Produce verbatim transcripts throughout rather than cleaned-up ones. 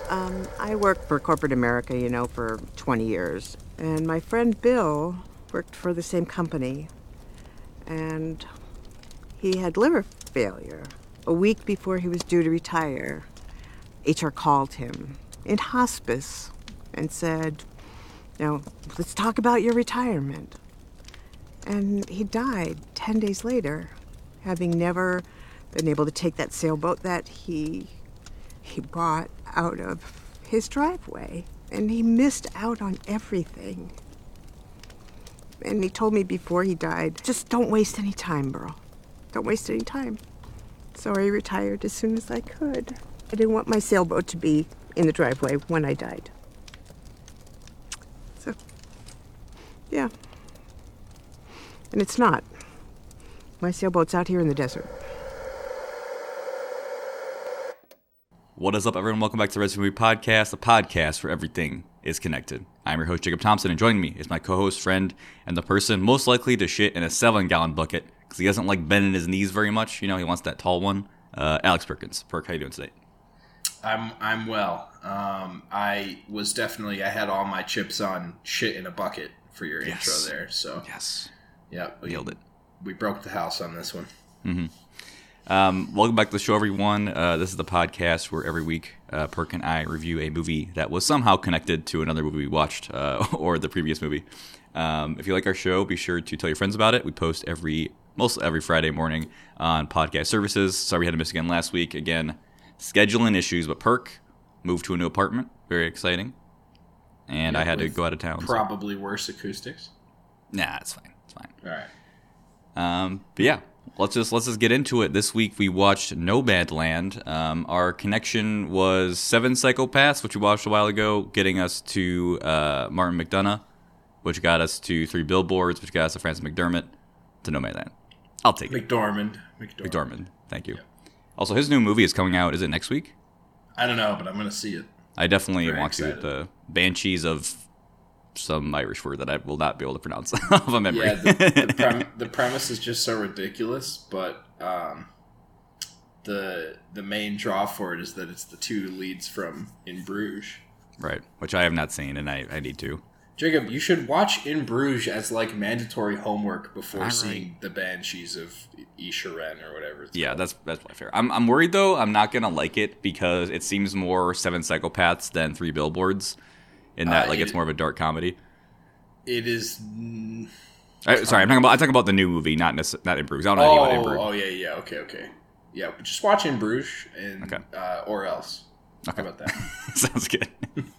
Um, I worked for corporate America, you know, for twenty years. And my friend Bill worked for the same company. And he had liver failure. A week before he was due to retire, H R called him in hospice and said, you know, let's talk about your retirement. And he died ten days later, having never been able to take that sailboat that he he bought out of his driveway. And he missed out on everything. And he told me before he died, just don't waste any time, Burl. Don't waste any time. So I retired as soon as I could. I didn't want my sailboat to be in the driveway when I died. So, yeah. And it's not. My sailboat's out here in the desert. What is up, everyone? Welcome back to the Resident Movie Podcast, the podcast where everything is connected. I'm your host, Jacob Thompson, and joining me is my co-host, friend, and the person most likely to shit in a seven-gallon bucket because he doesn't like bending his knees very much. You know, he wants that tall one. Uh, Alex Perkins. Perk, how you doing today? I'm I'm well. Um, I was definitely I had all my chips on shit in a bucket for your yes. intro there. So yes, yeah, we nailed it. We broke the house on this one. Mm-hmm. Um, welcome back to the show, everyone. Uh, this is the podcast where every week uh, Perk and I review a movie that was somehow connected to another movie we watched uh, or the previous movie. Um, if you like our show, be sure to tell your friends about it. We post every most every Friday morning on podcast services. Sorry we had to miss again last week. Again, scheduling issues, but Perk moved to a new apartment. Very exciting. And yeah, I had to go out of town. Probably so. Worse acoustics. Nah, it's fine. It's fine. All right. Um, but yeah. Let's just let's just get into it. This week we watched Nomadland. Um, our connection was Seven Psychopaths, which we watched a while ago, getting us to uh, Martin McDonagh, which got us to Three Billboards, which got us to Frances McDormand, to Nomadland. I'll take it. McDormand. McDormand. McDormand. Thank you. Yeah. Also, his new movie is coming out. Is it next week? I don't know, but I'm going to see it. I definitely Very want excited. to. The Banshees of some Irish word that I will not be able to pronounce off of memory. Yeah, the, the, prem- the premise is just so ridiculous, but um, the the main draw for it is that it's the two leads from In Bruges. Right, which I have not seen, and I, I need to. Jacob, you should watch In Bruges as like mandatory homework before All seeing right. the Banshees of Inisherin or whatever it's Yeah, called. that's that's probably fair. I'm I'm worried though. I'm not gonna like it because it seems more Seven Psychopaths than Three Billboards. In that, Uh, like, it- it's more of a dark comedy. It is. mm, I, sorry, I'm talking about I'm talking about the new movie, not necess- not In Bruges. I don't know Oh, anything about In Bruges. oh yeah, yeah. Okay, okay. Yeah, but just watch In Bruges and Okay. uh, or else. Okay. How about that? Sounds good.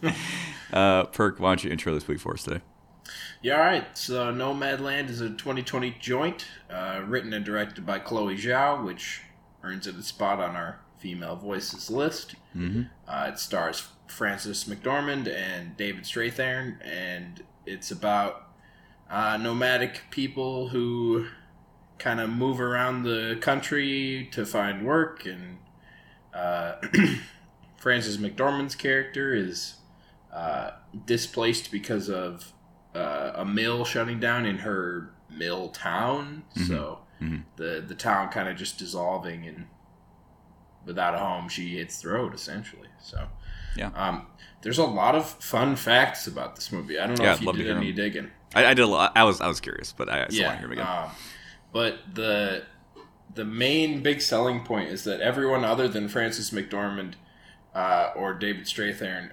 uh, Perk, why don't you intro this week for us today? Yeah, all right. So Nomadland is a twenty twenty joint, uh, written and directed by Chloe Zhao, which earns it a spot on our female voices list. Mm-hmm. Uh, it stars Frances McDormand and David Strathairn, and it's about uh, nomadic people who kind of move around the country to find work. And uh, Frances McDormand's character is uh, displaced because of uh, a mill shutting down in her mill town. Mm-hmm. So Mm-hmm. the the town kind of just dissolving, and without a home, she hits the road essentially. So Yeah. um, there's a lot of fun facts about this movie. I don't know Yeah, if I'd you love to did hear any them. digging. I, I did a lot. I was I was curious, but I still want to hear them again. Um, but the the main big selling point is that everyone other than Frances McDormand uh, or David Strathairn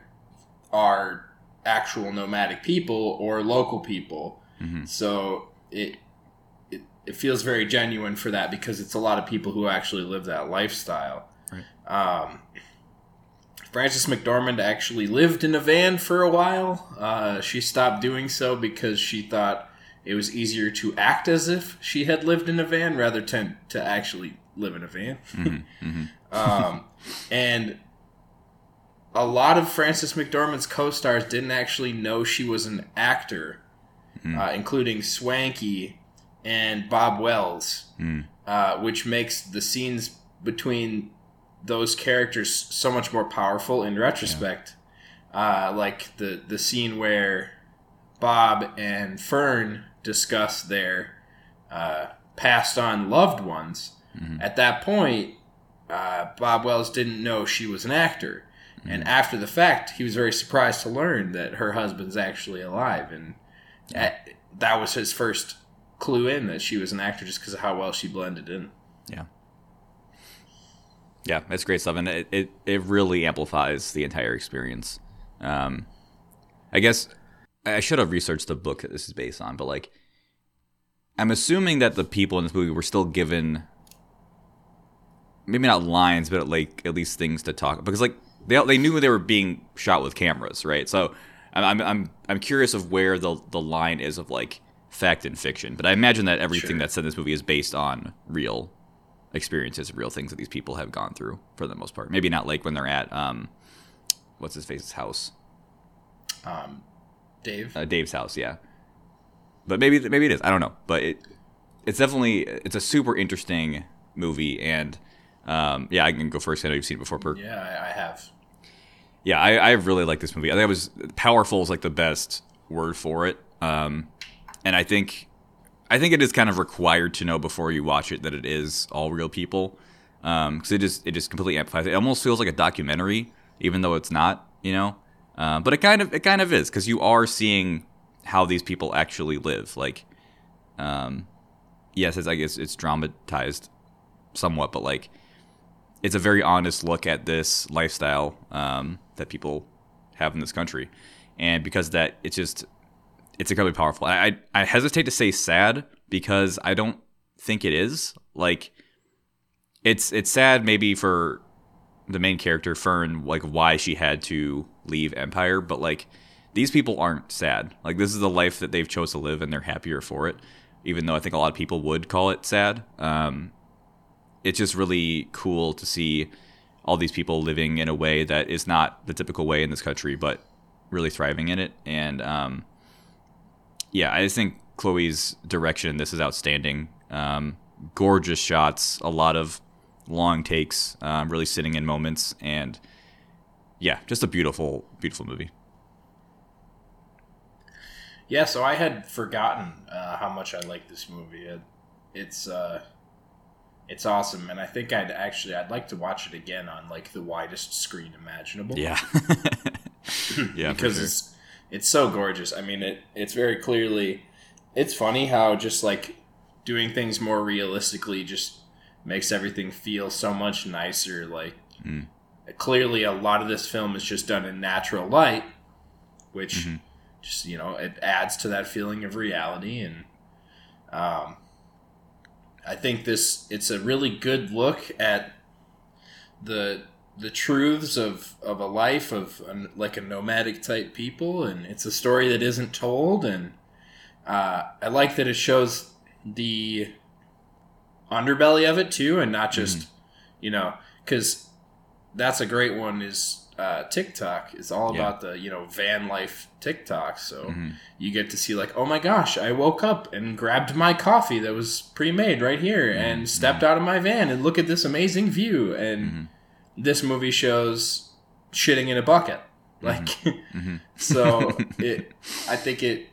are actual nomadic people or local people. Mm-hmm. So it, it it feels very genuine for that because it's a lot of people who actually live that lifestyle. Right. Um, Frances McDormand actually lived in a van for a while. Uh, she stopped doing so because she thought it was easier to act as if she had lived in a van rather than to actually live in a van. Mm-hmm. Mm-hmm. um, and a lot of Frances McDormand's co-stars didn't actually know she was an actor, Mm. uh, including Swanky and Bob Wells, Mm. uh, which makes the scenes between those characters so much more powerful in retrospect. Yeah. Uh, like the, the scene where Bob and Fern discuss their uh, passed on loved ones. Mm-hmm. At that point, uh, Bob Wells didn't know she was an actor. And after the fact, he was very surprised to learn that her husband's actually alive. And that, that was his first clue in that she was an actor just because of how well she blended in. Yeah. Yeah, it's great stuff. And it, it, it really amplifies the entire experience. Um, I guess I should have researched the book that this is based on, but like, I'm assuming that the people in this movie were still given maybe not lines, but like at least things to talk, because like they they knew they were being shot with cameras, right? So I'm I'm I'm curious of where the the line is of like fact and fiction. But I imagine that everything Sure. that's said in this movie is based on real experiences, real things that these people have gone through for the most part. Maybe not like when they're at um, what's his face's house, Um, Dave? uh, Dave's house, yeah. But maybe maybe it is. I don't know. But it it's definitely it's a super interesting movie, and um, yeah, I can go first. I know you've seen it before, Perk. Yeah, I, I have. Yeah, I, I really like this movie. I think it was powerful is like the best word for it, um, and I think I think it is kind of required to know before you watch it that it is all real people, because it just it just completely amplifies it. It almost feels like a documentary, even though it's not, you know. Uh, but it kind of it kind of is, because you are seeing how these people actually live. Like, um, yes, it's I guess it's dramatized somewhat, but like it's a very honest look at this lifestyle um, that people have in this country, and because of that, it's just it's incredibly powerful. I, I I hesitate to say sad because I don't think it is. Like, it's it's sad maybe for the main character Fern, like why she had to leave Empire, but like these people aren't sad. Like, this is the life that they've chose to live, and they're happier for it. Even though I think a lot of people would call it sad. Um, it's just really cool to see all these people living in a way that is not the typical way in this country, but really thriving in it. And um, yeah, I just think Chloe's direction in this is outstanding. Um, gorgeous shots, a lot of long takes, um, really sitting in moments, and yeah, just a beautiful, beautiful movie. Yeah, so I had forgotten uh, how much I like this movie. It, it's uh, it's awesome, and I think I'd actually I'd like to watch it again on like the widest screen imaginable. Yeah, yeah, because for sure. it's it's so gorgeous. I mean, it it's very clearly. It's funny how just like doing things more realistically just makes everything feel so much nicer. Like Mm. clearly, a lot of this film is just done in natural light, which. Mm-hmm. Just, you know, it adds to that feeling of reality, and um, I think this it's a really good look at the the truths of, of a life of an, like a nomadic type people, and it's a story that isn't told, and uh, I like that it shows the underbelly of it too, and not just Mm-hmm. you know, because that's a great one is. Uh, TikTok is all Yeah. about the, you know, van life TikTok. So Mhm. you get to see like, oh my gosh, I woke up and grabbed my coffee that was pre-made right here Mm-hmm. and stepped out of my van and look at this amazing view. And Mm-hmm. this movie shows shitting in a bucket. Like, Mm-hmm. so it, I think it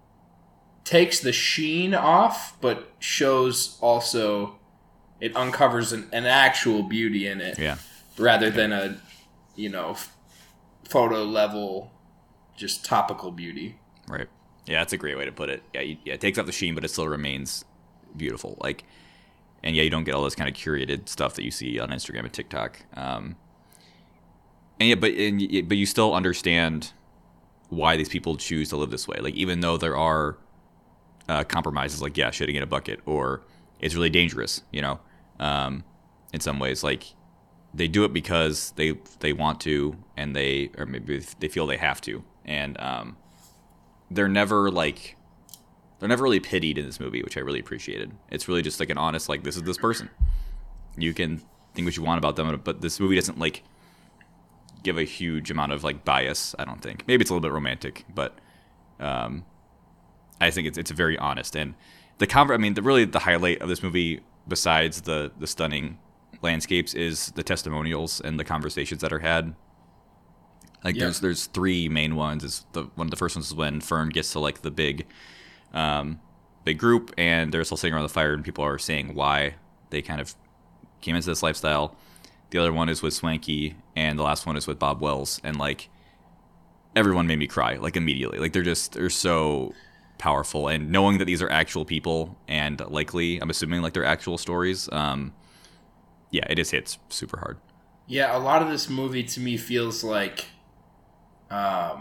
takes the sheen off, but shows also, it uncovers an, an actual beauty in it. Yeah. Rather than a, you know, f- photo level, just topical beauty. Right. Yeah, that's a great way to put it. Yeah, you, yeah, it takes off the sheen, but it still remains beautiful. Like, and yeah, you don't get all this kind of curated stuff that you see on Instagram and TikTok. Um, and yeah, but and, y- but you still understand why these people choose to live this way. Like, even though there are uh, compromises, like yeah, shitting in a bucket, or it's really dangerous. You know, um, in some ways, like. They do it because they they want to, and they or maybe they feel they have to, and um, they're never like they're never really pitied in this movie, which I really appreciated. It's really just like an honest, like, this is this person. You can think what you want about them, but this movie doesn't like give a huge amount of like bias. I don't think. Maybe it's a little bit romantic, but um, I think it's it's very honest. And the conver- I mean, the really the highlight of this movie, besides the the stunning landscapes, is the testimonials and the conversations that are had. Like Yeah. there's there's three main ones. Is the one of the first ones is when Fern gets to like the big, um, big group, and they're still sitting around the fire, and people are saying why they kind of came into this lifestyle. The other one is with Swanky, and the last one is with Bob Wells. And like, everyone made me cry like immediately. Like they're just they're so powerful, and knowing that these are actual people and likely, I'm assuming like they're actual stories. Um, yeah, it just hits super hard. Yeah, a lot of this movie to me feels like, um,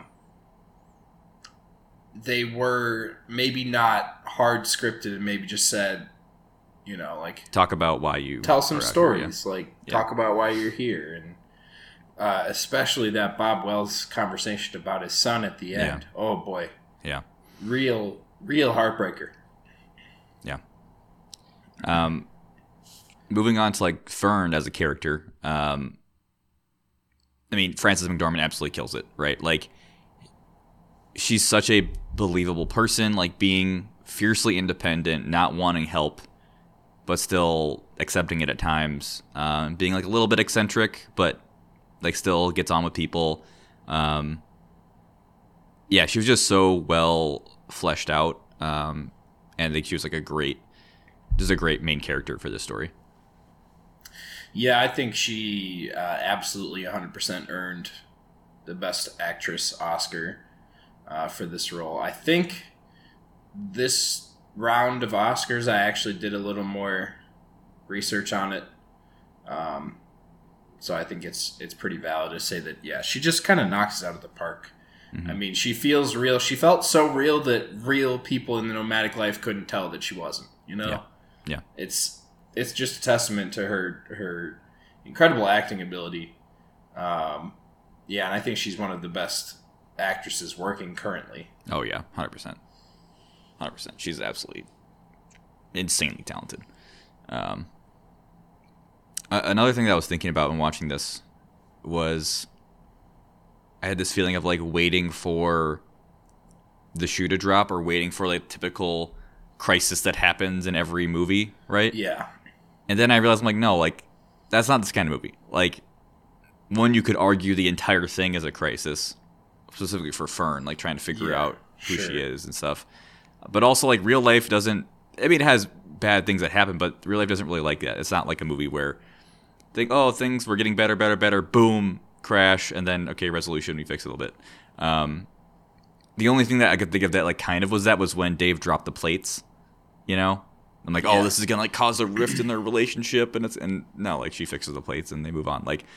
they were maybe not hard scripted and maybe just said, you know, like Talk about why you tell some are out here, stories, yeah. like Yeah. talk about why you're here, and uh, especially that Bob Wells conversation about his son at the end. Yeah. Oh boy, Yeah. real, real heartbreaker. Yeah. Um, moving on to like Fern as a character. Um, I mean, Frances McDormand absolutely kills it, right? Like, she's such a believable person, like being fiercely independent, not wanting help, but still accepting it at times. Um, being like a little bit eccentric, but like still gets on with people. Um, yeah, she was just so well fleshed out. Um, and I think she was like a great, just a great main character for this story. Yeah, I think she uh, absolutely one hundred percent earned the Best Actress Oscar uh, for this role. I think this round of Oscars, I actually did a little more research on it. Um, so I think it's it's pretty valid to say that, yeah, she just kind of knocks it out of the park. Mm-hmm. I mean, she feels real. She felt so real that real people in the nomadic life couldn't tell that she wasn't, you know? Yeah. Yeah. It's it's just a testament to her her incredible acting ability. Um, yeah, and I think she's one of the best actresses working currently. Oh, yeah, one hundred percent. one hundred percent. She's absolutely insanely talented. Um, another thing that I was thinking about when watching this was I had this feeling of like waiting for the shoe to drop, or waiting for like typical crisis that happens in every movie, right? Yeah. And then I realized, I'm like, no, like, that's not this kind of movie. Like, one, you could argue the entire thing is a crisis, specifically for Fern, like trying to figure Yeah, out who sure. she is and stuff. But also, like, real life doesn't, I mean, it has bad things that happen, but real life doesn't really like that. It's not like a movie where, think, oh, things were getting better, better, better, boom, crash, and then, okay, resolution, we fix it a little bit. Um, the only thing that I could think of that, like, kind of was that was when Dave dropped the plates, you know? I'm like, Yeah. oh, this is gonna like cause a rift in their relationship, and it's and no, like she fixes the plates and they move on. Like,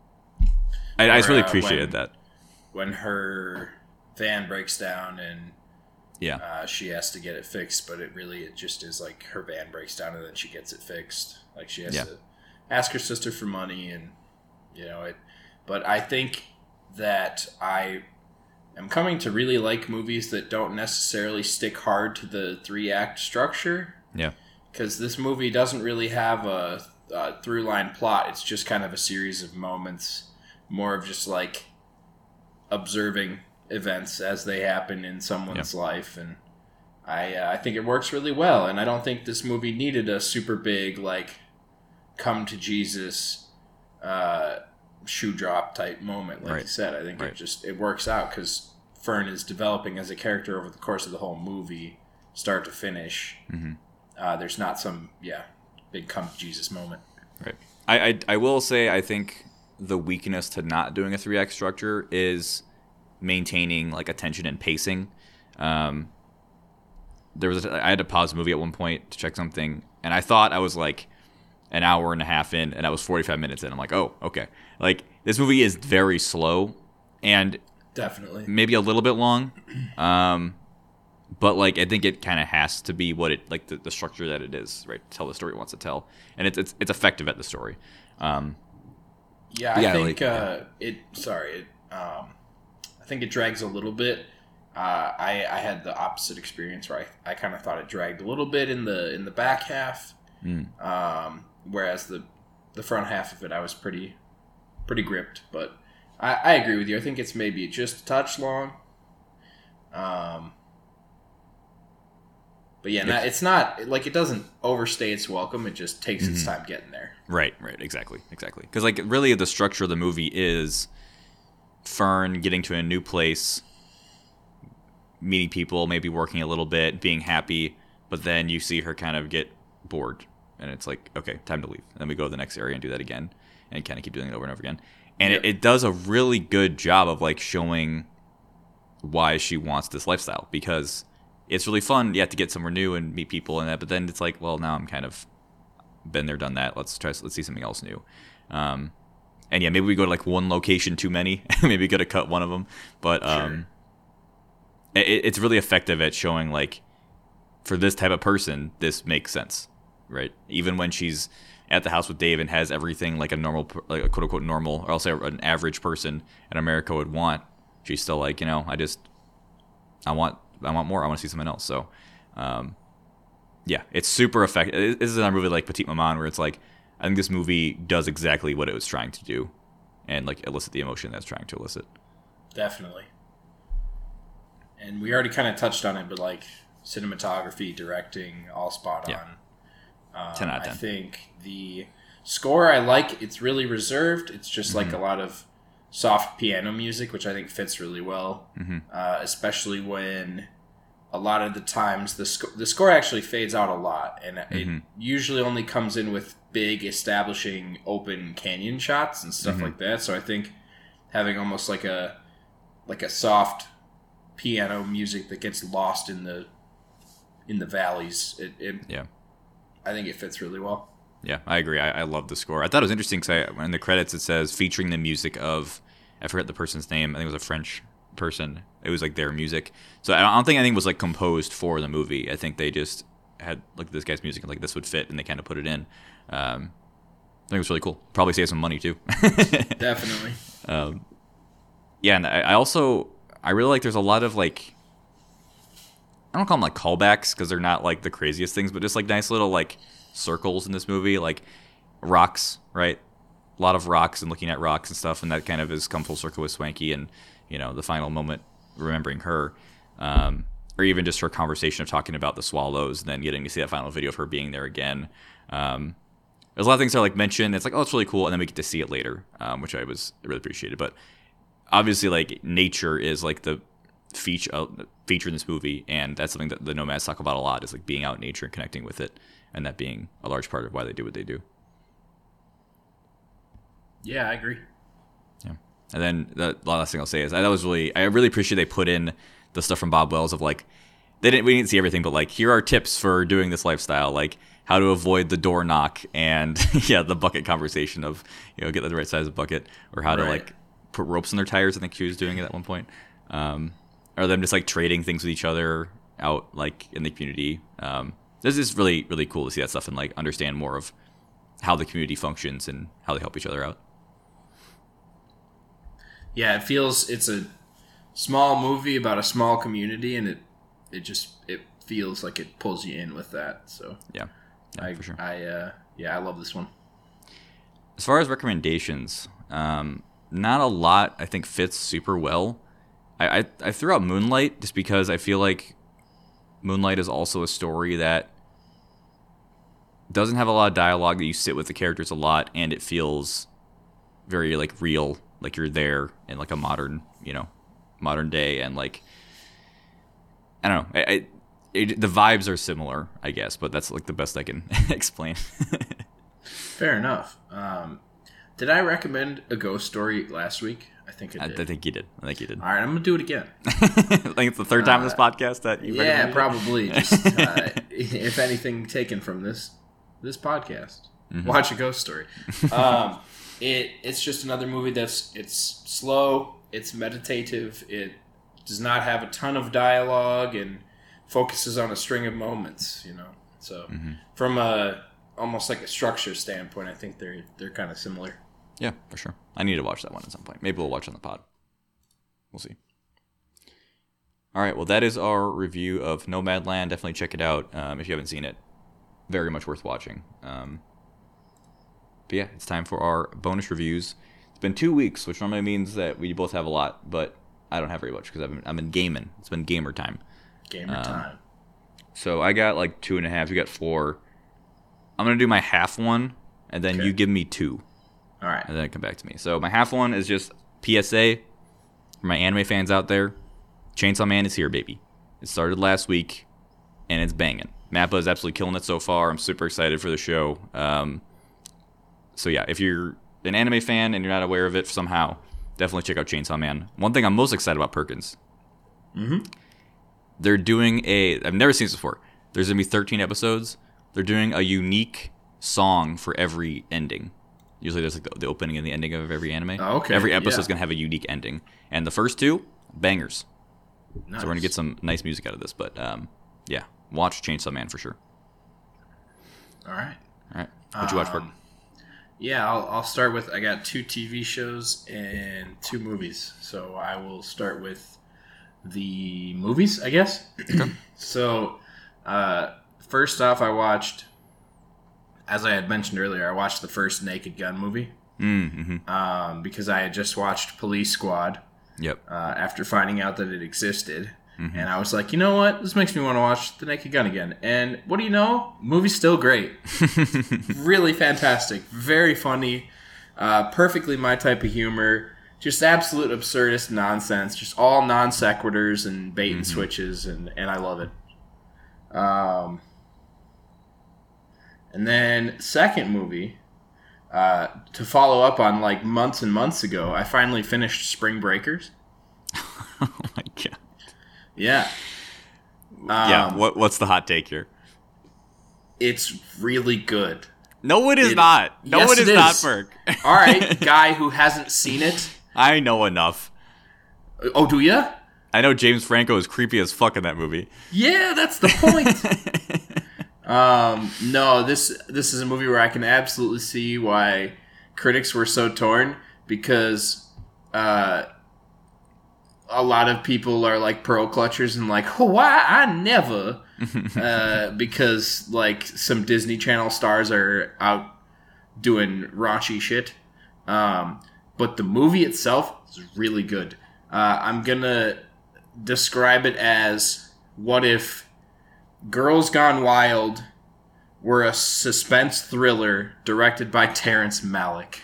I, I just Or, really uh, appreciated when- that. When her van breaks down and Yeah, uh, she has to get it fixed, but it really it just is like her van breaks down and then she gets it fixed. Like she has Yeah. to ask her sister for money, and you know it. But I think that I am coming to really like movies that don't necessarily stick hard to the three act structure. yeah, Because this movie doesn't really have a, a through line plot. It's just kind of a series of moments, more of just like observing events as they happen in someone's life. And I uh, I think it works really well. And I don't think this movie needed a super big like come to Jesus uh, shoe drop type moment. Like Right. you said, I think Right. it just it works out because Fern is developing as a character over the course of the whole movie, start to finish. Mm-hmm. Uh, there's not some, yeah, big come to Jesus moment. right. I, I I will say I think the weakness to not doing a three act structure is maintaining like attention and pacing. Um, there was a, I had to pause the movie at one point to check something, and I thought I was like an hour and a half in, and I was forty-five minutes in. I'm like, oh, okay. Like, this movie is very slow and Definitely. maybe a little bit long. Um, but like, I think it kind of has to be what it, like the, the structure that it is, right? To tell the story it wants to tell. And it's, it's, it's effective at the story. Um, Yeah, I Yeah, think like, uh, it. Sorry, it, um, I think it drags a little bit. Uh, I I had the opposite experience where I, I kind of thought it dragged a little bit in the in the back half, mm, um, whereas the the front half of it I was pretty pretty gripped. But I, I agree with you. I think it's maybe just a touch long. Um, but yeah, not, it's not like it doesn't overstay its welcome. It just takes its Mm-hmm. time getting there. right, right, exactly, exactly. Because like, really the structure of the movie is Fern getting to a new place, meeting people, maybe working a little bit, being happy, but then you see her kind of get bored and it's like, okay, time to leave. And then we go to the next area and do that again, and kind of keep doing it over and over again. And Yep. it, it does a really good job of like showing why she wants this lifestyle, because it's really fun, yeah, to get somewhere new and meet people and that. But then it's like, well, now I'm kind of been there, done that. Let's try. Let's see something else new. Um, and yeah, maybe we go to like one location too many. Maybe we got to cut one of them. But um, Sure. it, it's really effective at showing like, for this type of person, this makes sense, right? Even when she's at the house with Dave and has everything like a normal, per- like a quote unquote normal, or I'll say an average person in America would want, she's still like, you know, I just, I want, I want more. I want to see something else. So, um, yeah, it's super effective. This is another movie like Petite Maman, where it's like, I think this movie does exactly what it was trying to do, and like elicit the emotion that's trying to elicit. Definitely. And we already kind of touched on it, but like cinematography, directing, all spot on. Yeah. Um, ten out of ten. I think the score I like. It's really reserved. It's just Mm-hmm. like a lot of soft piano music, which I think fits really well, Mm-hmm. uh, especially when a lot of the times the sc- the score actually fades out a lot, and Mm-hmm. it usually only comes in with big establishing open canyon shots and stuff Mhm. like that. So I think having almost like a like a soft piano music that gets lost in the in the valleys, it, it Yeah. I think it fits really well. Yeah, I agree. I, I love the score. I thought it was interesting because in the credits it says featuring the music of, I forget the person's name. I think it was a French person. It was like their music. So I don't, I don't think anything was like composed for the movie. I think they just had like this guy's music and like this would fit, and they kind of put it in. Um, I think it was really cool. Probably save some money too. Definitely. Um, yeah, and I, I also I really like. There's a lot of like, I don't call them like callbacks because they're not like the craziest things, but just like nice little like circles in this movie, like rocks, right? A lot of rocks and looking at rocks and stuff, and that kind of has come full circle with Swanky, and you know the final moment remembering her, um, or even just her conversation of talking about the swallows, and then getting to see that final video of her being there again. Um, there's a lot of things that are like mentioned. It's like, oh, it's really cool, and then we get to see it later, um, which I was really appreciated. But obviously, like nature is like the feature uh, feature in this movie, and that's something that the Nomads talk about a lot, is like being out in nature and connecting with it, and that being a large part of why they do what they do. Yeah, I agree. Yeah, and then the last thing I'll say is I that was really I really appreciate they put in the stuff from Bob Wells of like they didn't we didn't see everything, but like here are tips for doing this lifestyle, like how to avoid the door knock and yeah the bucket conversation of you know get the right size of bucket, or how to Right. like put ropes in their tires. I think she was doing it at one point. Um, or them just like trading things with each other out like in the community. Um, this is really really cool to see that stuff and like understand more of how the community functions and how they help each other out. Yeah, it feels it's a small movie about a small community, and it it just it feels like it pulls you in with that. So Yeah, yeah I for sure. I uh, yeah I love this one. As far as recommendations, um, not a lot I think fits super well. I, I I threw out Moonlight just because I feel like Moonlight is also a story that doesn't have a lot of dialogue, that you sit with the characters a lot, and it feels very like real, like you're there in like a modern, you know, modern day, and like I don't know, I, I it, the vibes are similar, I guess, but that's like the best I can explain. Fair enough. Um, did I recommend A Ghost Story last week? I think I I, did. I think you did. I think you did. All right, I'm gonna do it again. I think it's the third time in this Uh, podcast that you Yeah, recommended it. probably. Just uh, if anything taken from this this podcast, Mm-hmm. watch A Ghost Story. Um, it it's just another movie that's it's slow, it's meditative, it does not have a ton of dialogue, and focuses on a string of moments. You know, so Mm-hmm. from a almost like a structure standpoint, I think they're they're kind of similar. Yeah, for sure. I need to watch that one at some point. Maybe we'll watch it on the pod. We'll see. All right, well, that is our review of Nomadland. Definitely check it out um, if you haven't seen it. Very much worth watching. Um, but yeah, it's time for our bonus reviews. It's been two weeks, which normally means that we both have a lot, but I don't have very much because I've been, I've been gaming. It's been gamer time. Gamer Um, time. So I got like two and a half. You got four. I'm going to do my half one, and then Okay. you give me two. All right. And then come back to me. So my half one is just P S A for my anime fans out there. Chainsaw Man is here, baby. It started last week, and it's banging. Mappa is absolutely killing it so far. I'm super excited for the show. Um, so yeah, if you're an anime fan and you're not aware of it somehow, definitely check out Chainsaw Man. One thing I'm most excited about, Perkins. Mm-hmm. They're doing a. I've never seen this before. There's gonna be thirteen episodes. They're doing a unique song for every ending. Usually there's like the, the opening and the ending of every anime. Oh, okay. Every episode's yeah. gonna have a unique ending, and the first two bangers. Nice. So we're gonna get some nice music out of this. But um, yeah, watch Chainsaw Man for sure. All right. All right. What'd you watch, Perk? Um, Yeah, I'll, I'll start with, I got two T V shows and two movies. So I will start with the movies, I guess. So uh, first off, I watched, as I had mentioned earlier, I watched the first Naked Gun movie. Mm-hmm. Um, because I had just watched Police Squad. Yep. Uh, after finding out that it existed. Mm-hmm. And I was like, you know what? This makes me want to watch The Naked Gun again. And what do you know? Movie's still great. Really fantastic. Very funny. Uh, perfectly my type of humor. Just absolute absurdist nonsense. Just all non sequiturs and bait and Mm-hmm. switches. And, and I love it. Um, and then second movie, uh, to follow up on like months and months ago, I finally finished Spring Breakers. Oh my god. Yeah. Um, yeah. What What's the hot take here? It's really good. No, it is It- not. No, yes, it is it not, is. Perk. All right, guy who hasn't seen it. I know enough. Oh, do ya? I know James Franco is creepy as fuck in that movie. Yeah, that's the point. um, no, this this is a movie where I can absolutely see why critics were so torn because uh, a lot of people are like pearl clutchers and like, oh, why I never, uh, because like some Disney Channel stars are out doing raunchy shit. Um, but the movie itself is really good. Uh, I'm gonna describe it as what if Girls Gone Wild were a suspense thriller directed by Terrence Malick.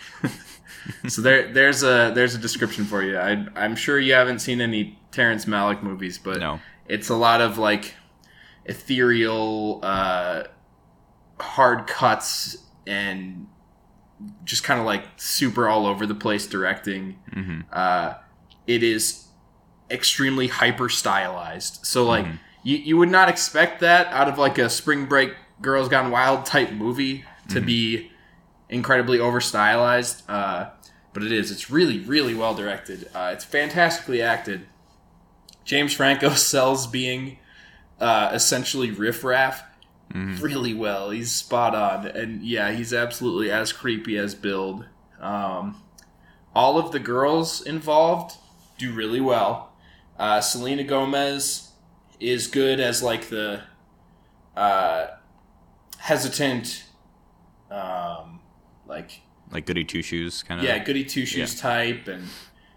So there, there's a there's a description for you. I, I'm sure you haven't seen any Terrence Malick movies, but No. it's a lot of like ethereal, uh, hard cuts and just kind of like super all over the place directing. Mm-hmm. Uh, it is extremely hyper stylized. So like Mm-hmm. you, you would not expect that out of like a Spring Break Girls Gone Wild type movie to Mm-hmm. be incredibly over stylized. Uh, but it is. It's really, really well directed. Uh, it's fantastically acted. James Franco sells being uh, essentially riffraff Mm-hmm. really well. He's spot on. And yeah, he's absolutely as creepy as Build. Um, all of the girls involved do really well. Uh, Selena Gomez is good as like the uh, hesitant, um, like Like Goody Two Shoes kind of. yeah, goody two shoes Yeah. type, and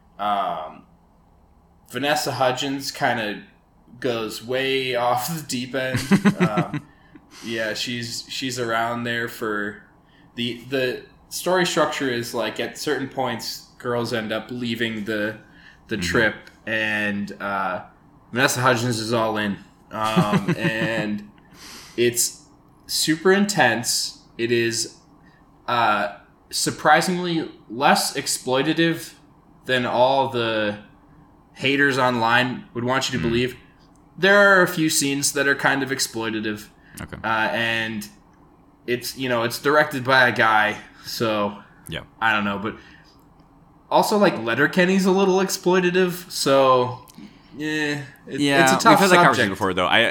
um, Vanessa Hudgens kind of goes way off the deep end. um, yeah, she's she's around there for the the story structure is like at certain points, girls end up leaving the the Mm-hmm. trip, and uh, Vanessa Hudgens is all in, um, and it's super intense. It is uh, surprisingly less exploitative than all the haters online would want you to believe. There are a few scenes that are kind of exploitative, Okay. uh, and it's you know it's directed by a guy, so Yeah. I don't know, but also like Letterkenny's a little exploitative, so yeah, it, Yeah. it's a We've tough had that conversation subject. before, though. I.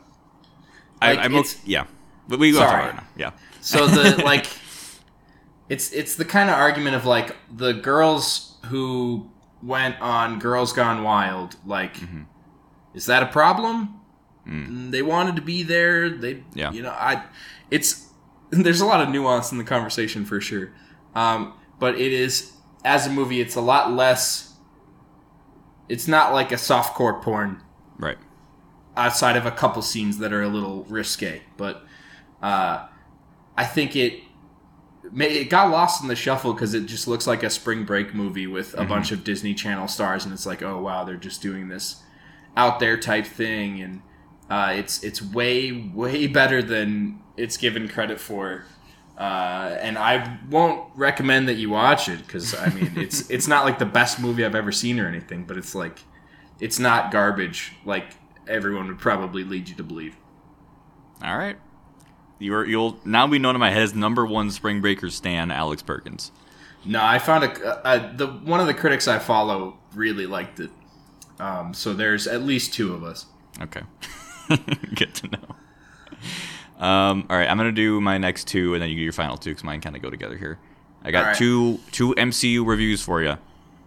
I Like, I'm it's- okay. Yeah. But we go talk Sorry. about it now. Yeah. So the like, it's it's the kind of argument of like the girls who went on Girls Gone Wild. Like, is that a problem? Mm, They wanted to be there. They, Yeah. you know, I. It's there's a lot of nuance in the conversation for sure, um, but it is as a movie, it's a lot less. It's not like a softcore porn Right. outside of a couple scenes that are a little risque, but uh, I think it it got lost in the shuffle because it just looks like a Spring Break movie with a Mm-hmm. bunch of Disney Channel stars, and it's like, oh wow, they're just doing this out there type thing, and Uh, it's it's way way better than it's given credit for, uh, and I won't recommend that you watch it because I mean it's it's not like the best movie I've ever seen or anything, but it's like it's not garbage like everyone would probably lead you to believe. All right, you're you'll now be known in my head as number one Spring Breakers stan, Alex Perkins. No, I found a, a the one of the critics I follow really liked it, um, so there's at least two of us. Okay. Good to know. Um, all right, I'm gonna do my next two, and then you do your final two, because mine kind of go together here. I got right. two two M C U reviews for you.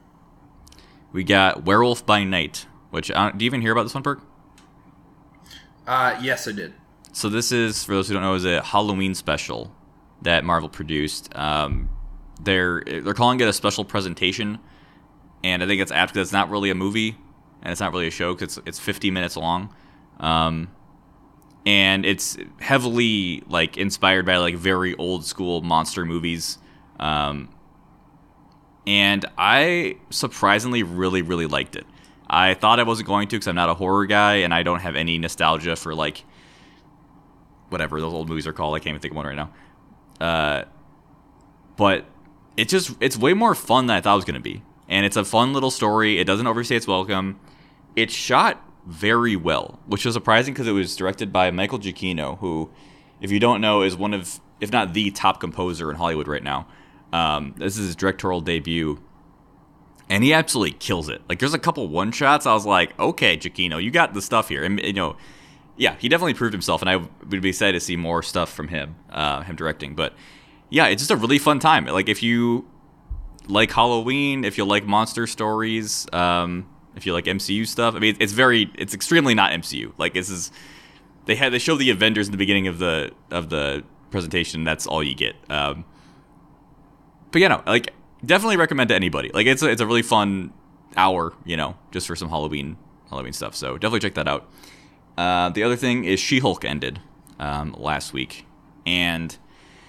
We got Werewolf by Night, which uh, do you even hear about this one, Perk? Uh, yes, I did. So this is, for those who don't know, is a Halloween special that Marvel produced. Um, they're they're calling it a special presentation, and I think it's apt because it's not really a movie, and it's not really a show because it's it's fifty minutes long. Um, and it's heavily like inspired by like very old school monster movies. Um, and I surprisingly really, really liked it. I thought I wasn't going to because I'm not a horror guy and I don't have any nostalgia for like whatever those old movies are called. I can't even think of one right now. Uh, but it just, it's way more fun than I thought it was going to be. And it's a fun little story. It doesn't overstay its welcome. It's shot very well, which was surprising because it was directed by Michael Giacchino, who, if you don't know, is one of, if not the top composer in Hollywood right now. Um, this is his directorial debut, and he absolutely kills it. Like, there's a couple one-shots, I was like, okay, Giacchino, you got the stuff here. And, you know, yeah, he definitely proved himself, and I would be excited to see more stuff from him, uh, him directing. But, yeah, it's just a really fun time. Like, if you like Halloween, if you like monster stories, um... if you like M C U stuff, I mean, it's very, it's extremely not M C U. Like, this is, they had, they show the Avengers in the beginning of the of the presentation. That's all you get. Um, but you know, like, definitely recommend to anybody. Like, it's a, it's a really fun hour, you know, just for some Halloween Halloween stuff. So definitely check that out. Uh, the other thing is She-Hulk ended um, last week, and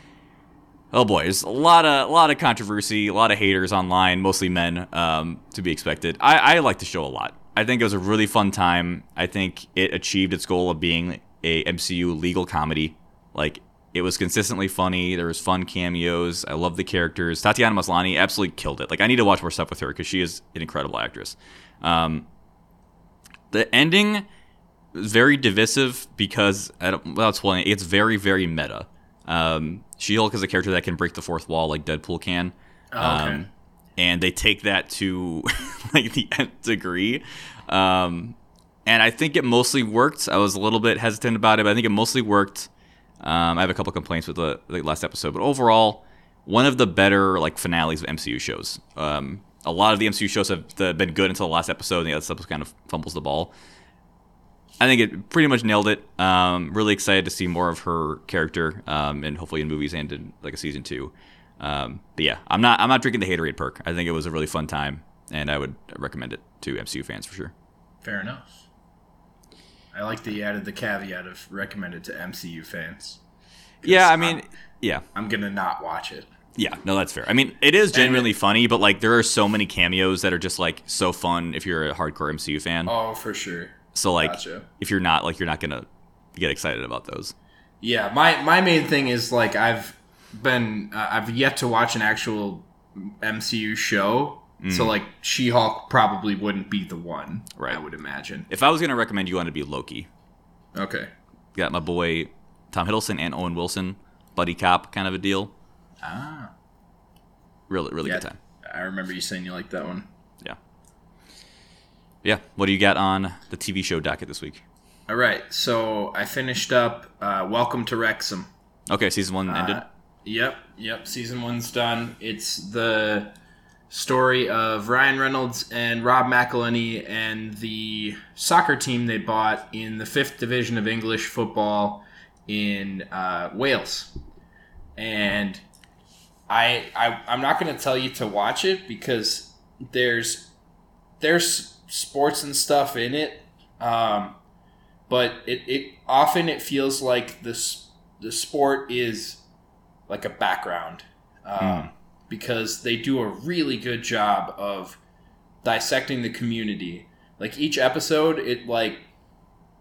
oh boy, there's a lot of a lot of controversy, a lot of haters online, mostly men, um, to be expected. I, I like the show a lot. I think it was a really fun time. I think it achieved its goal of being a M C U legal comedy. Like, it was consistently funny. There was fun cameos. I love the characters. Tatiana Maslany absolutely killed it. Like, I need to watch more stuff with her because she is an incredible actress. Um, the ending was very divisive because, I don't, without spoiling it, it's very, very meta. Um, She-Hulk is a character that can break the fourth wall like Deadpool can. Oh, okay. Um, and they take that to like the nth degree. Um, and I think it mostly worked. I was a little bit hesitant about it, but I think it mostly worked. Um, I have a couple complaints with the, the last episode, but overall, one of the better like finales of M C U shows. Um, a lot of the M C U shows have the, been good until the last episode, and the other episode kind of fumbles the ball. I think it pretty much nailed it. Um, really excited to see more of her character, um, and hopefully in movies and in like a season two. Um, but yeah, I'm not I'm not drinking the haterade perk. I think it was a really fun time, and I would recommend it to M C U fans for sure. Fair enough. I like that you added the caveat of recommended to M C U fans. Yeah, I mean, I'm, yeah, I'm gonna not watch it. Yeah, no, that's fair. I mean, it is genuinely funny, but like there are so many cameos that are just like so fun if you're a hardcore M C U fan. Oh, for sure. So like, Gotcha. if you're not, like, you're not gonna get excited about those. Yeah, my my main thing is like I've been uh, I've yet to watch an actual M C U show, mm. so like She-Hulk probably wouldn't be the one. Right, I would imagine. If I was gonna recommend you one, it'd be Loki. Okay. Got my boy Tom Hiddleston and Owen Wilson, buddy cop kind of a deal. Ah. Really, really yeah, good time. I remember you saying you liked that one. Yeah. Yeah. What do you got on the T V show docket this week? All right. So I finished up uh, Welcome to Wrexham. Okay, season one ended. Uh, yep. Yep. Season one's done. It's the story of Ryan Reynolds and Rob McElhenney and the soccer team they bought in the fifth division of English football in uh, Wales. And I, I I'm not going to tell you to watch it because there's there's sports and stuff in it, um, but it, it often it feels like this the sport is like a background um, mm. because they do a really good job of dissecting the community. Like each episode, it like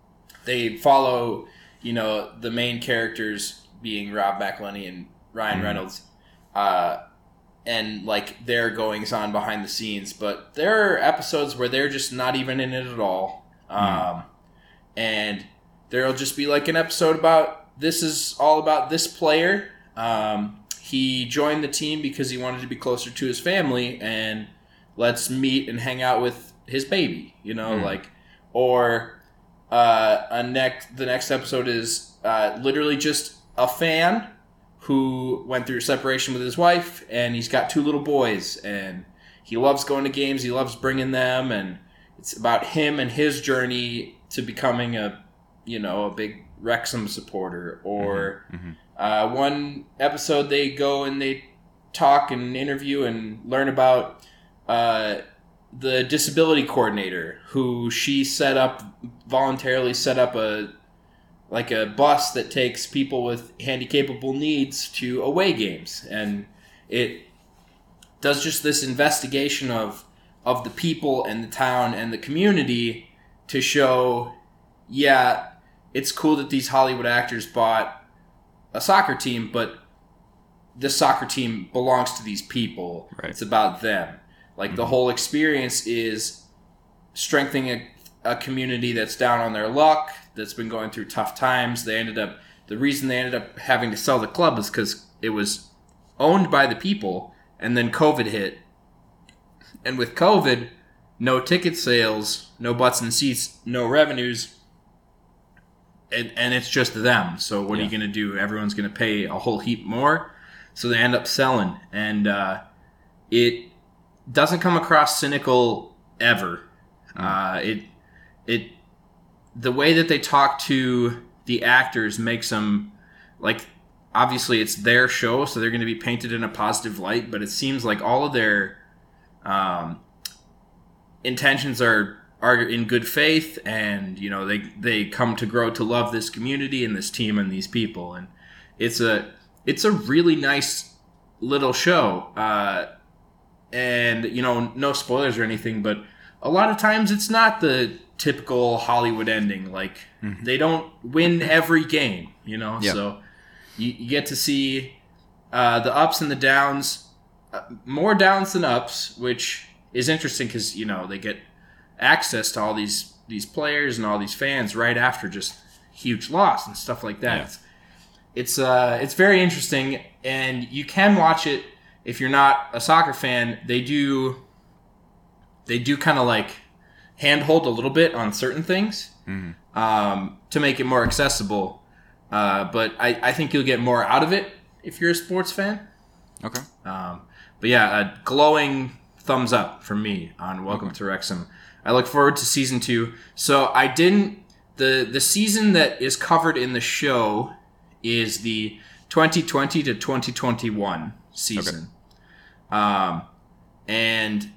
they follow, you know, the main characters being Rob McElhenney and Ryan mm-hmm. Reynolds, uh, and like their goings on behind the scenes. But there are episodes where they're just not even in it at all, um, mm. and there'll just be like an episode about this is all about this player. Um, he joined the team because he wanted to be closer to his family, and let's meet and hang out with his baby. You know, mm. like or uh, a next the next episode is uh, literally just a fan who went through a separation with his wife, and he's got two little boys, and he loves going to games, he loves bringing them, and it's about him and his journey to becoming a, you know, a big Wrexham supporter. Or mm-hmm. uh, one episode they go and they talk and interview and learn about uh, the disability coordinator who she set up, voluntarily set up a like a bus that takes people with handicapable needs to away games. And it does just this investigation of of the people and the town and the community to show, yeah, it's cool that these Hollywood actors bought a soccer team, but this soccer team belongs to these people. Right. It's about them. Like, mm-hmm. the whole experience is strengthening a, a community that's down on their luck, that's been going through tough times. They ended up, the reason they ended up having to sell the club is because it was owned by the people, and then COVID hit. And with COVID, no ticket sales, no butts and seats, no revenues, and, and it's just them. So what yeah. are you going to do? Everyone's going to pay a whole heap more. So they end up selling. And uh, it doesn't come across cynical ever. Mm. Uh, it it the way that they talk to the actors makes them, like, obviously it's their show, so they're going to be painted in a positive light, but it seems like all of their um, intentions are are in good faith, and, you know, they they come to grow to love this community and this team and these people, and it's a it's a really nice little show. Uh, and, you know, no spoilers or anything, but a lot of times it's not the typical Hollywood ending. Like, mm-hmm. they don't win every game, you know? Yep. So you, you get to see uh, the ups and the downs, uh, more downs than ups, which is interesting because, you know, they get access to all these, these players and all these fans right after just huge loss and stuff like that. Yeah. It's, it's, uh, it's very interesting, and you can watch it if you're not a soccer fan. They do, they do kind of like handhold a little bit on certain things mm-hmm. um, to make it more accessible. Uh, but I, I think you'll get more out of it if you're a sports fan. Okay. Um, but yeah, a glowing thumbs up from me on Welcome okay. to Wrexham. I look forward to season two. So I didn't, the, the season that is covered in the show is the twenty twenty to twenty twenty-one season. Okay. Um, and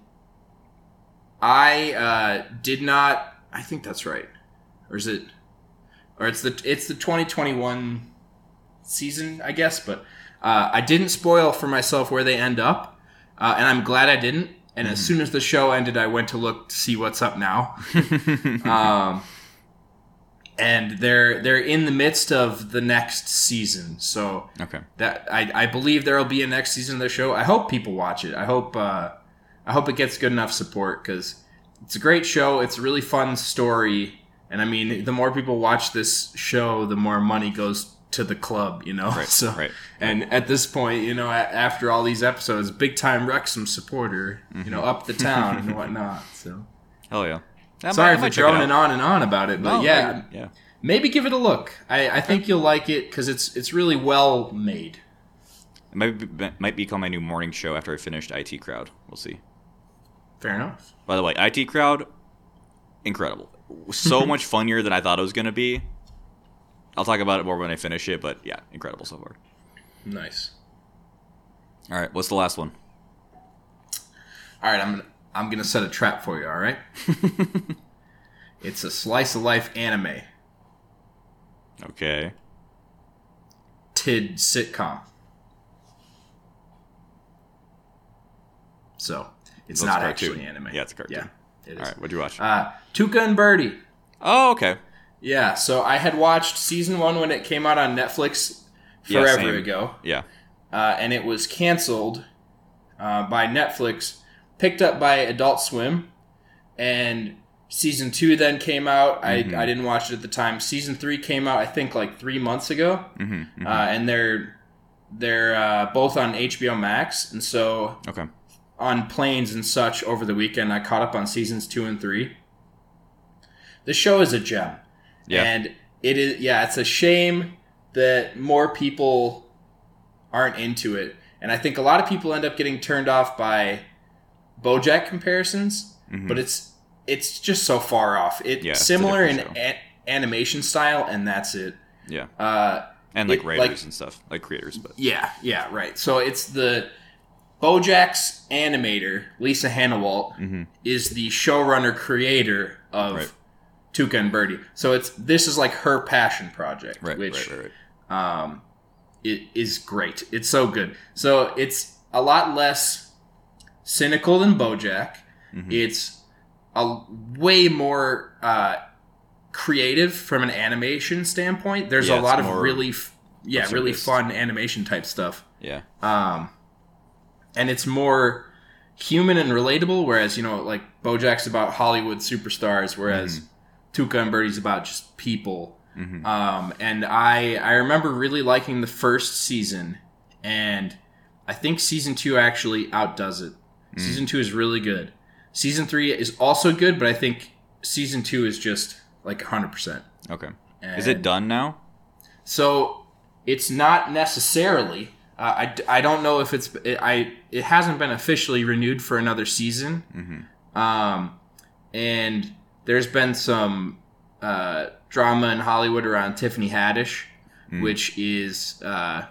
I uh, did not. I think that's right, or is it? Or it's the it's the twenty twenty-one season, I guess. But uh, I didn't spoil for myself where they end up, uh, and I'm glad I didn't. And mm-hmm. as soon as the show ended, I went to look to see what's up now. um, and they're they're in the midst of the next season, so okay. that I, I believe there will be a next season of the show. I hope people watch it. I hope. Uh, I hope it gets good enough support, because it's a great show. It's a really fun story. And I mean, the more people watch this show, the more money goes to the club, you know? Right, so, right. And at this point, you know, after all these episodes, big time Wrexham supporter, mm-hmm. you know, up the town and whatnot. So, hell yeah. That Sorry might, for droning on and on about it, but no, yeah, yeah, maybe give it a look. I, I think you'll like it because it's it's really well made. It might be, might become my new morning show after I finished I T Crowd. We'll see. Fair enough. By the way, I T Crowd, incredible. So much funnier than I thought it was going to be. I'll talk about it more when I finish it, but yeah, incredible so far. Nice. All right, what's the last one? All right, I'm gonna, I'm gonna set a trap for you. All right. It's a slice of life anime. Okay. Tid sitcom. So. It's not actually anime. Yeah, it's a cartoon. Yeah, it is. All right, what'd you watch? Uh, Tuca and Birdie. Oh, okay. Yeah, so I had watched season one when it came out on Netflix Yeah, forever same. ago, Yeah. uh, and it was canceled uh, by Netflix, picked up by Adult Swim, and season two then came out. Mhm. I I didn't watch it at the time. Season three came out, I think, like three months ago, hmm hmm uh, and they're they're uh, both on H B O Max, and so Okay. on planes and such over the weekend, I caught up on seasons two and three. The show is a gem. Yeah. And it is, yeah, it's a shame that more people aren't into it. And I think a lot of people end up getting turned off by BoJack comparisons, Mhm. but it's it's just so far off. It's Yeah, it's a similar in different show. a- animation style, and that's it. Yeah. Uh, And like it- writers like- and stuff, like creators, but yeah, yeah, right. So it's the BoJack's animator, Lisa Hannawalt, Mhm. is the showrunner creator of Right. Tuca and Birdie. So it's this is like her passion project, right, which right, right, right. um, it is great. It's so good. So it's a lot less cynical than BoJack. Mhm. It's a way more uh, creative from an animation standpoint. There's Yeah, a it's lot of more really, f- yeah, really absurdist. fun animation type stuff. Yeah. Um, and it's more human and relatable, whereas, you know, like BoJack's about Hollywood superstars, whereas Tuca and Birdie's about just people. Mhm. Um, and I I remember really liking the first season, and I think season two actually outdoes it. Mm. Season two is really good. Season three is also good, but I think season two is just like one hundred percent. Okay. Is it And- done now? So it's not necessarily. Uh, I, I don't know if it's it, I it hasn't been officially renewed for another season. Mm-hmm. Um, and there's been some uh, drama in Hollywood around Tiffany Haddish, Mm. which is uh,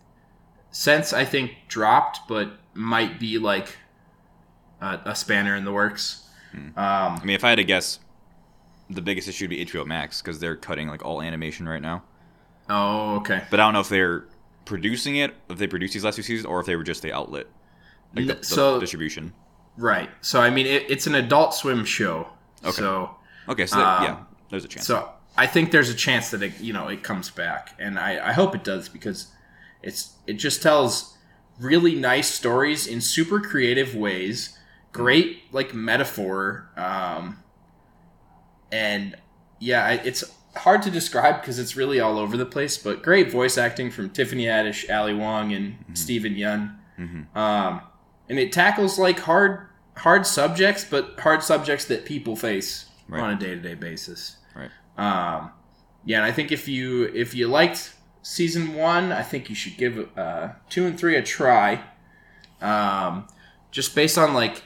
since I think dropped, but might be like a, a spanner in the works. Mm. Um, I mean, if I had to guess, the biggest issue would be H B O Max because they're cutting like all animation right now. oh, okay. But I don't know if they're producing it, if they produced these last two seasons, or if they were just the outlet, like the, the So- distribution. Right. So I mean, it, it's an Adult Swim show. Okay. So. Okay, so that, Um, yeah, there's a chance. So I think there's a chance that it, you know, it comes back, and I, I hope it does because it's it just tells really nice stories in super creative ways. Great like metaphor, um, and yeah, I- it's hard to describe because it's really all over the place. But great voice acting from Tiffany Haddish, Ali Wong, and Stephen Yun. Mhm. Um, and it tackles like hard hard subjects, but hard subjects that people face Right. on a day to day basis. Right. Um, yeah, and I think if you if you liked season one, I think you should give uh, two and three a try. Um, just based on like,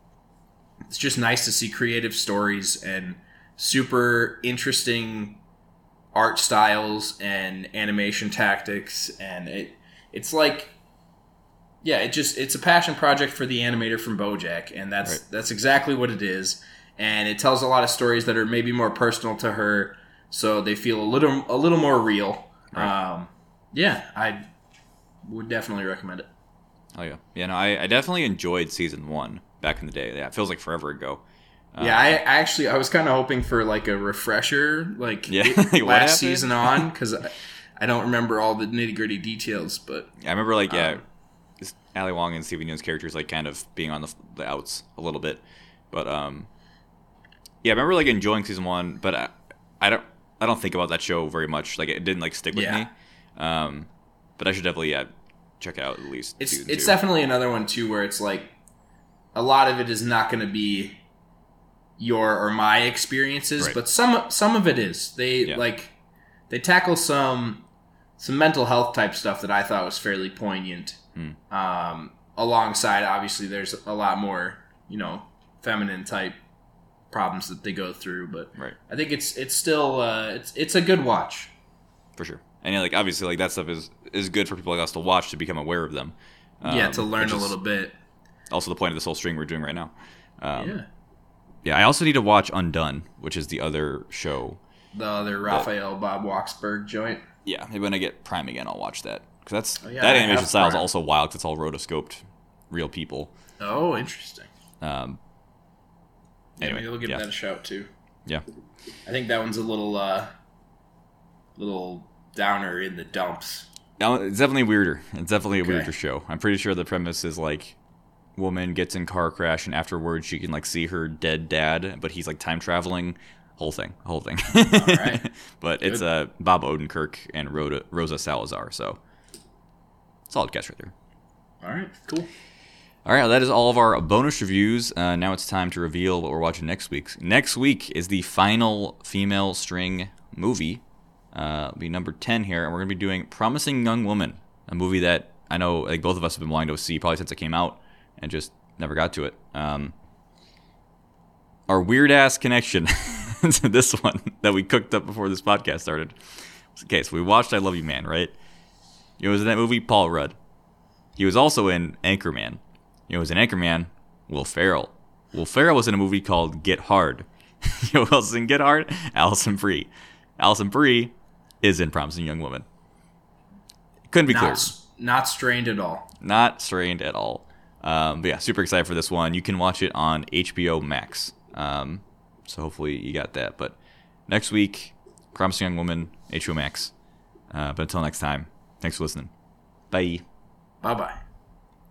it's just nice to see creative stories and super interesting art styles and animation tactics, and it it's like, yeah, it just it's a passion project for the animator from BoJack, and that's Right. that's exactly what it is. And it tells a lot of stories that are maybe more personal to her, so they feel a little a little more real. Right. Um, yeah, I would definitely recommend it. Oh yeah, yeah. No, I, I definitely enjoyed season one back in the day. Yeah, it feels like forever ago. Uh, yeah, I I actually I was kind of hoping for like a refresher, like Yeah, it- like, what last happened? season on, because I, I don't remember all the nitty gritty details. But I remember like yeah, Um, this Ali Wong and Steven Yeun's characters like kind of being on the, the outs a little bit, but um, yeah, I remember like enjoying season one, but I, I don't I don't think about that show very much. Like it didn't like stick with Yeah. me. Um, but I should definitely yeah check out at least. it's season it's two. definitely another one too where it's like a lot of it is not going to be your or my experiences, Right. but some some of it is. They Yeah. like they tackle some some mental health type stuff that I thought was fairly poignant. Hmm. Um, alongside, obviously, there's a lot more you know feminine type problems that they go through, but Right. I think it's it's still uh, it's it's a good watch. For sure. And yeah, like obviously like that stuff is is good for people like us to watch to become aware of them. yeah, Um, to learn which a is little bit. Also the point of this whole string we're doing right now. Um, yeah, Yeah, I also need to watch Undone, which is the other show. the other Raphael Bob Waksberg joint. Yeah, maybe when I get Prime again, I'll watch that because that's Oh, yeah, that I animation have style is Prime. also wild because it's all rotoscoped, real people. Oh, interesting. Um, Yeah, Anyway, maybe we'll give yeah. that a shout too. yeah, I think that one's a little uh, little downer in the dumps. No, it's definitely weirder. It's definitely a Okay. weirder show. I'm pretty sure the premise is like, woman gets in car crash and afterwards she can like see her dead dad, but he's like time traveling. Whole thing, whole thing. All right. But it's Good. uh, Bob Odenkirk and Rhoda, Rosa Salazar. So solid cast right there. All right, cool. All right, well, that is all of our bonus reviews. Uh, now it's time to reveal what we're watching next week. Next week is the final female string movie. Uh, it'll be number ten here, and we're going to be doing Promising Young Woman, a movie that I know like both of us have been wanting to see probably since it came out and just never got to it. Um, our weird-ass connection to this one that we cooked up before this podcast started. Okay, so we watched I Love You Man, right? It was in that movie, Paul Rudd. He was also in Anchorman. You know, was in Anchorman, Will Ferrell. Will Ferrell was in a movie called Get Hard. You know who else is in Get Hard? Alison Brie. Alison Brie is in Promising Young Woman. Couldn't be Not, clearer. s- not strained at all. Not strained at all. Um, but yeah, super excited for this one. You can watch it on H B O Max. Um, so hopefully you got that. But next week, Promising Young Woman, H B O Max. Uh, but until next time, thanks for listening. Bye. Bye-bye.